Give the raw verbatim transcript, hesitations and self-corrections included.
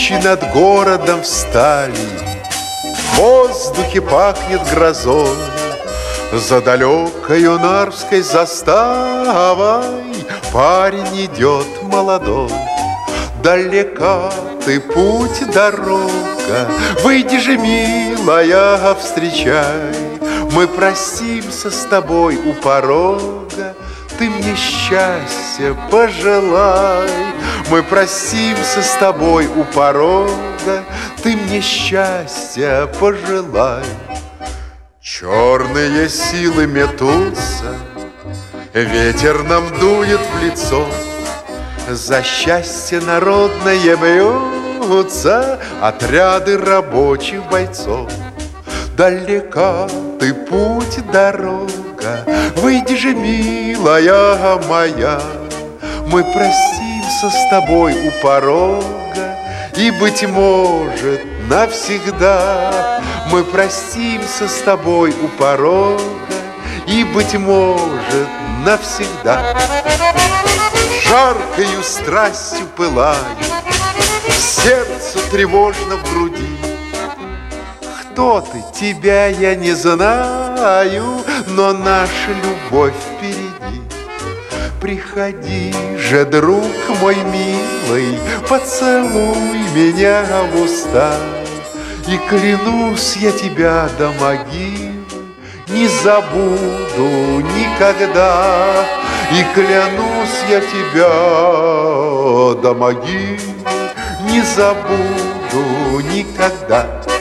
тучи над городом встали, в воздухе пахнет грозой. За далекою Нарвской заставой парень идет молодой. Далека ты путь, дорога, выйди же, милая, встречай. Мы простимся с тобой у порога, ты мне счастья пожелай. Мы простимся с тобой у порога, ты мне счастья пожелай. Черные силы метутся, ветер нам дует в лицо. За счастье народное бьются отряды рабочих бойцов. Далека ты путь, дорога, выйди же, милая моя. Мы простимся с тобой у порога, и, быть может, навсегда. Мы простимся с тобой у порога, и, быть может, навсегда. Жаркою страстью пылаю, сердце тревожно в груди. Кто ты? Тебя я не знаю, но наша любовь впереди. Приходи же, друг мой милый, поцелуй меня в уста. И клянусь я тебя до могилы не забуду никогда. И клянусь я тебя до могилы не забуду никогда.